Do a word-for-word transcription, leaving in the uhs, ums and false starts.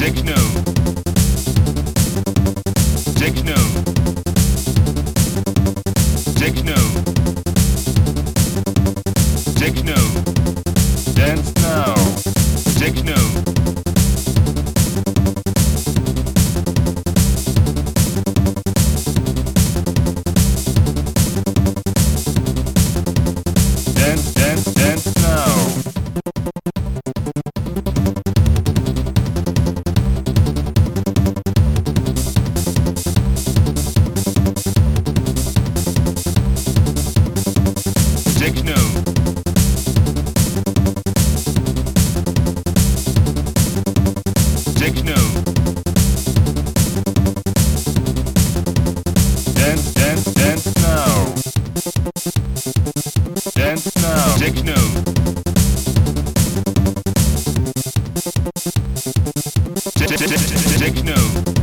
Techno. Techno. Techno. Techno. Dance now. Techno. Dance, dance, dance now. Techno. Techno. Dance, dance, dance now. Dance now. Techno. Techno.